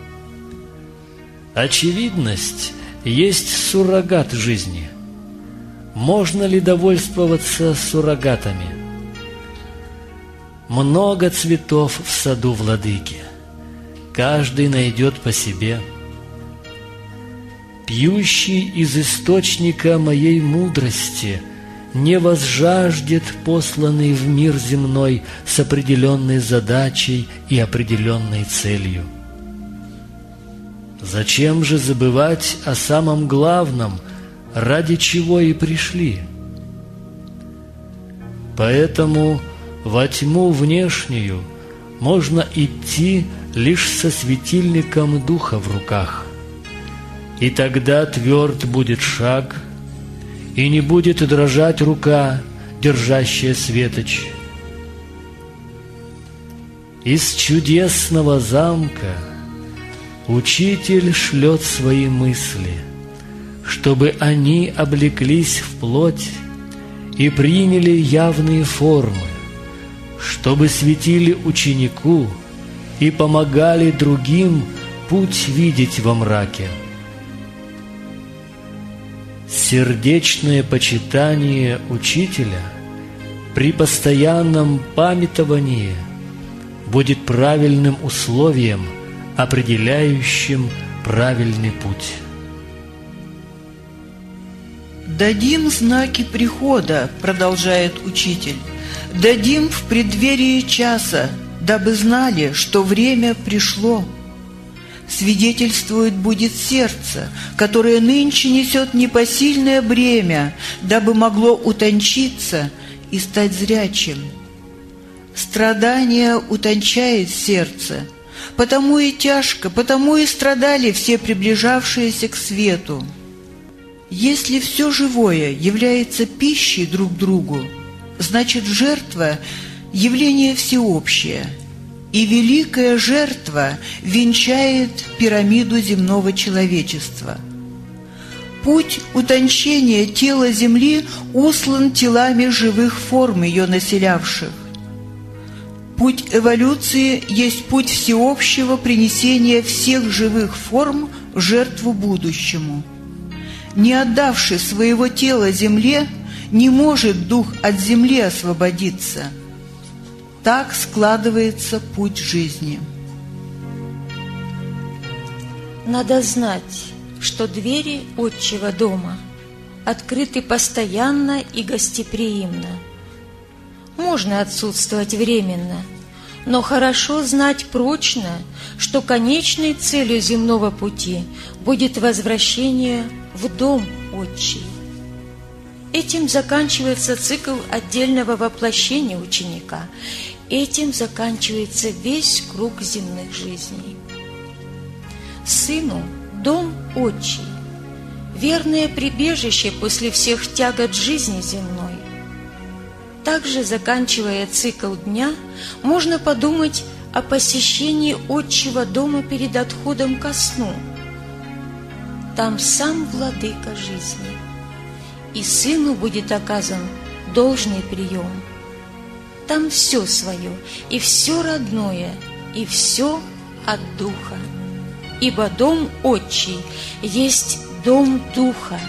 Очевидность есть суррогат жизни. Можно ли довольствоваться суррогатами? Много цветов в саду владыки, каждый найдет по себе. Пьющий из источника моей мудрости не возжаждет посланный в мир земной с определенной задачей и определенной целью. Зачем же забывать о самом главном, ради чего и пришли? Поэтому во тьму внешнюю можно идти лишь со светильником духа в руках, и тогда тверд будет шаг, и не будет дрожать рука, держащая светоч. Из чудесного замка Учитель шлет свои мысли, чтобы они облеклись в плоть и приняли явные формы, чтобы светили ученику и помогали другим путь видеть во мраке. Сердечное почитание Учителя при постоянном памятовании будет правильным условием, определяющим правильный путь. «Дадим знаки прихода, — продолжает Учитель, — дадим в преддверии часа, дабы знали, что время пришло. Свидетельствует будет сердце, которое нынче несет непосильное бремя, дабы могло утончиться и стать зрячим. Страдание утончает сердце, потому и тяжко, потому и страдали все приближавшиеся к свету. Если все живое является пищей друг другу, значит, жертва – явление всеобщее, и великая жертва венчает пирамиду земного человечества. Путь утончения тела Земли услан телами живых форм, ее населявших. Путь эволюции есть путь всеобщего принесения всех живых форм в жертву будущему. Не отдавши своего тела земле, не может дух от земли освободиться. Так складывается путь жизни. Надо знать, что двери отчего дома открыты постоянно и гостеприимно. Можно отсутствовать временно, но хорошо знать прочно, что конечной целью земного пути будет возвращение в дом отчий. Этим заканчивается цикл отдельного воплощения ученика. Этим заканчивается весь круг земных жизней. Сыну дом отчий, верное прибежище после всех тягот жизни земной. Также, заканчивая цикл дня, можно подумать о посещении отчего дома перед отходом ко сну. Там сам владыка жизни, и сыну будет оказан должный прием. Там все свое, и все родное, и все от духа. Ибо дом отчий есть дом духа.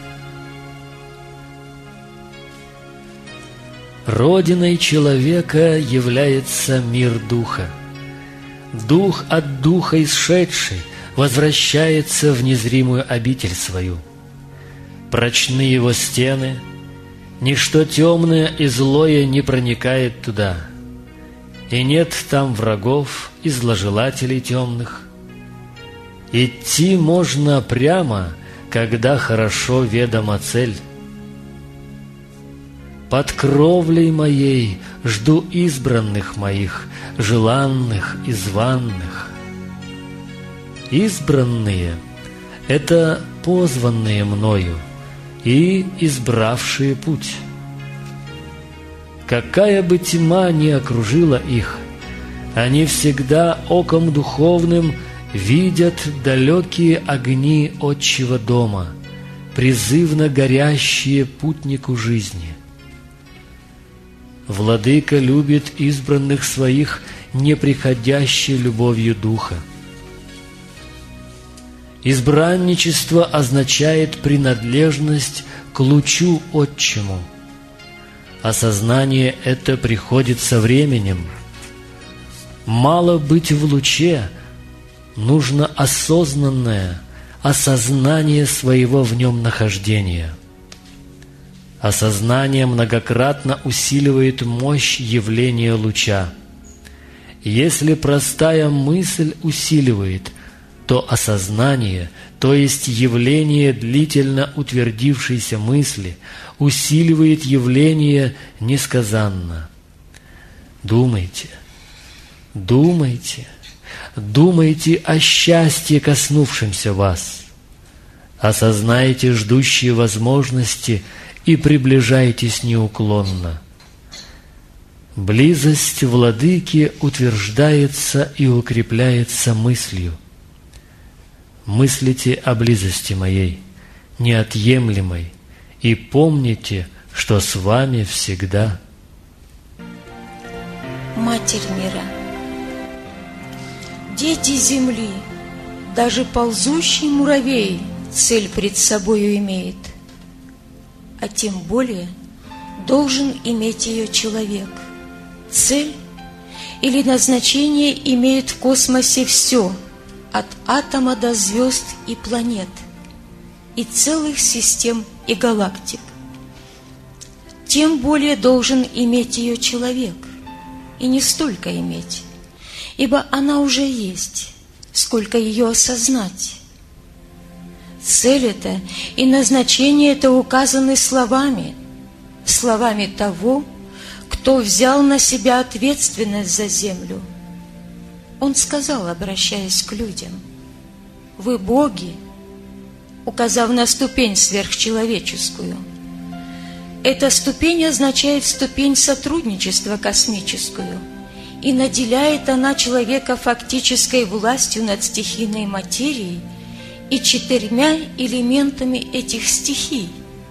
Родиной человека является мир духа. Дух от духа исшедший возвращается в незримую обитель свою. Прочны его стены, ничто темное и злое не проникает туда, и нет там врагов и зложелателей темных. Идти можно прямо, когда хорошо ведома цель. Под кровлей моей жду избранных моих, желанных и званных. Избранные — это позванные мною и избравшие путь. Какая бы тьма ни окружила их, они всегда оком духовным видят далекие огни отчего дома, призывно горящие путнику жизни. Владыка любит избранных своих неприходящей любовью духа. Избранничество означает принадлежность к лучу отчему. Осознание это приходит со временем. Мало быть в луче, нужно осознанное осознание своего в нем нахождения. Осознание многократно усиливает мощь явления луча. Если простая мысль усиливает, то осознание, то есть явление длительно утвердившейся мысли, усиливает явление несказанно. Думайте, думайте, думайте о счастье, коснувшемся вас. Осознайте ждущие возможности и приближайтесь неуклонно. Близость Владыки утверждается и укрепляется мыслью. Мыслите о близости моей, неотъемлемой, и помните, что с вами всегда. Матерь мира, дети земли, даже ползущий муравей цель пред собою имеет, а тем более должен иметь ее человек. Цель или назначение имеет в космосе все, от атома до звезд и планет, и целых систем и галактик. Тем более должен иметь ее человек, и не столько иметь, ибо она уже есть, сколько ее осознать. Цель эта и назначение это указаны словами того, кто взял на себя ответственность за землю. Он сказал, обращаясь к людям: «Вы боги», указав на ступень сверхчеловеческую. Эта ступень означает ступень сотрудничества космическую, и наделяет она человека фактической властью над стихийной материей и 4 элементами этих стихий.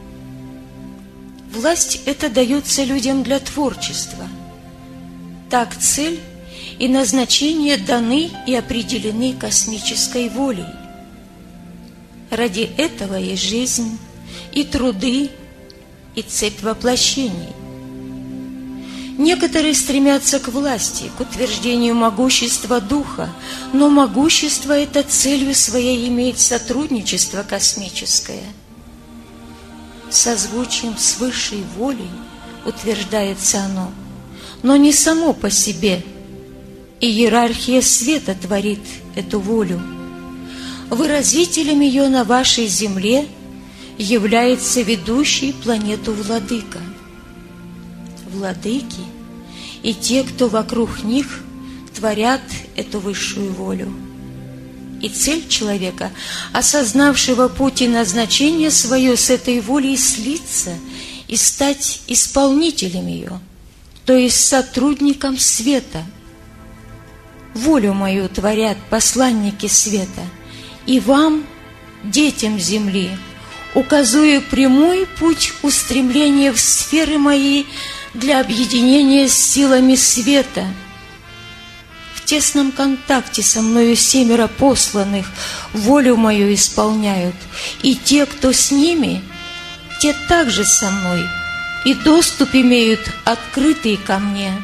Власть эта дается людям для творчества. Так цель и назначение даны и определены космической волей. Ради этого и жизнь, и труды, и цепь воплощений. Некоторые стремятся к власти, к утверждению могущества духа, но могущество это целью своей имеет сотрудничество космическое. Созвучием с высшей волей утверждается оно, но не само по себе. Иерархия света творит эту волю. Выразителем ее на вашей земле является ведущий планету Владыка. Владыки и те, кто вокруг них, творят эту высшую волю. И цель человека, осознавшего путь и назначение свое с этой волей, слиться и стать исполнителем ее, то есть сотрудником света. Волю мою творят посланники света, и вам, детям земли, указую прямой путь устремления в сферы мои для объединения с силами света. В тесном контакте со мною 7 посланных волю мою исполняют, и те, кто с ними, те также со мной, и доступ имеют открытый ко мне.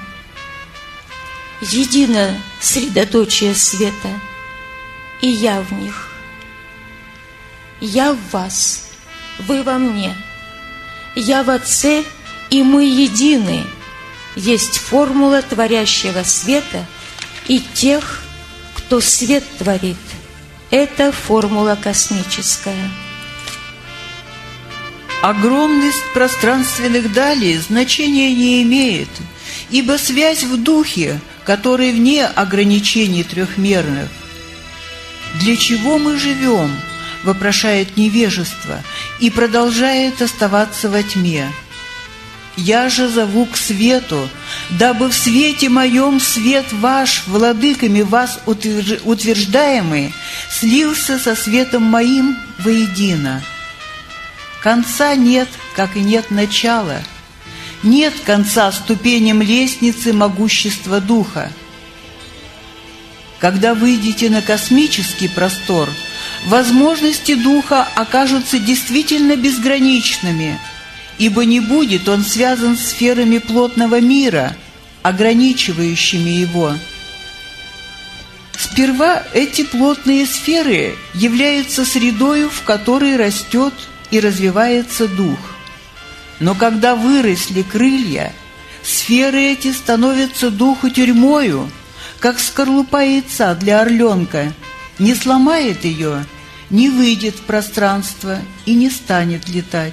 Едино средоточие света, и я в них. Я в вас, вы во мне, я в Отце, и мы едины. Есть формула творящего света и тех, кто свет творит. Это формула космическая. Огромность пространственных далей значения не имеет, ибо связь в духе, который вне ограничений трехмерных. Для чего мы живем, вопрошает невежество, и продолжает оставаться во тьме. Я же зову к свету, дабы в свете моем свет ваш, владыками вас утверждаемый, слился со светом моим воедино. Конца нет, как и нет начала. Нет конца ступеням лестницы могущества духа. Когда выйдете на космический простор, возможности духа окажутся действительно безграничными, ибо не будет он связан с сферами плотного мира, ограничивающими его. Сперва эти плотные сферы являются средою, в которой растет и развивается дух. Но когда выросли крылья, сферы эти становятся духу тюрьмою, как скорлупа яйца для орленка, не сломает ее, не выйдет в пространство и не станет летать.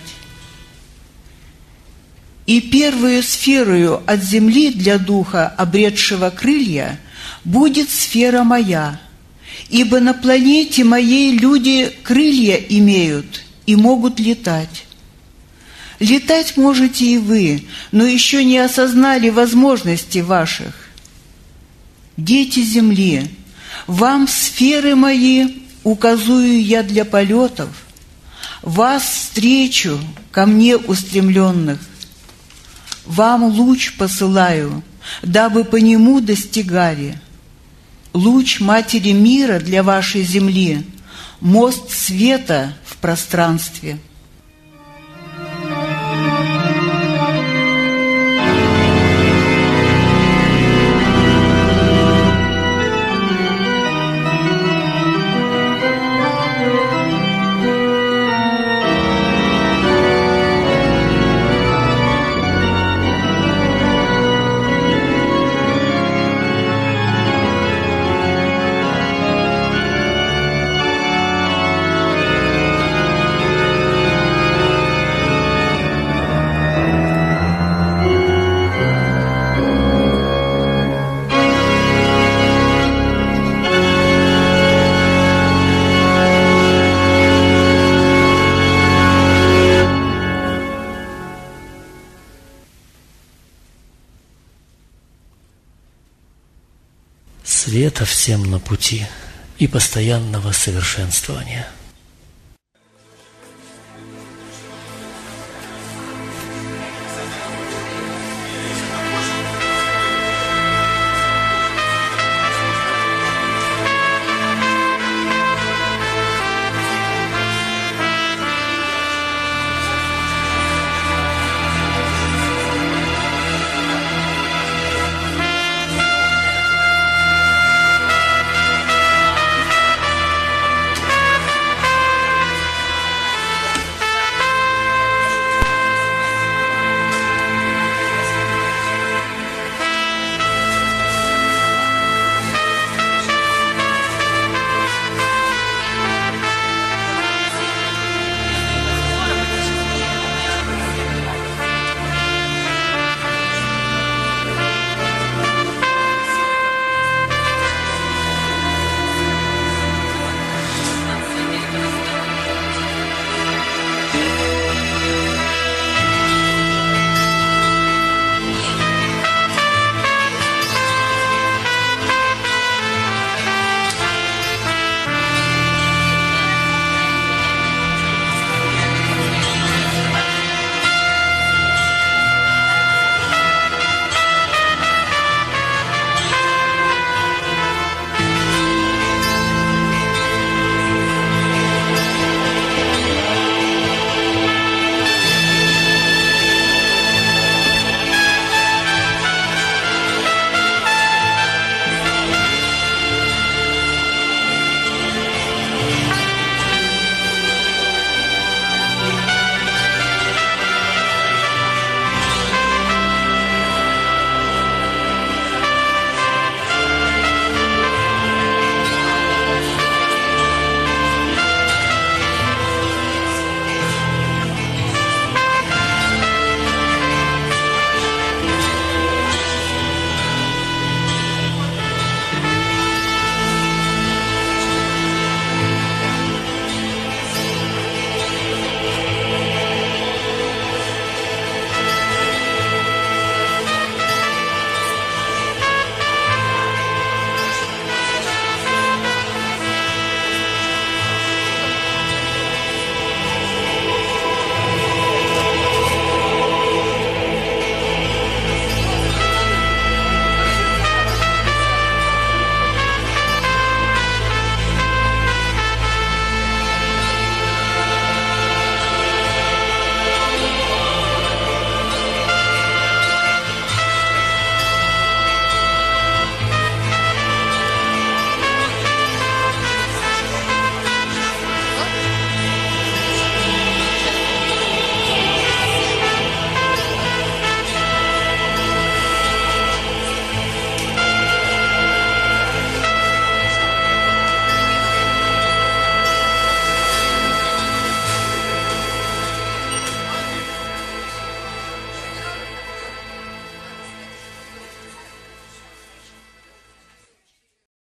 И первую сферою от земли для духа, обретшего крылья, будет сфера моя, ибо на планете моей люди крылья имеют и могут летать. Летать можете и вы, но еще не осознали возможности ваших. Дети земли, вам сферы мои указую я для полетов, вас встречу ко мне устремленных. Вам луч посылаю, дабы по нему достигали. Луч Матери мира для вашей земли, мост света в пространстве. Света всем на пути и постоянного совершенствования.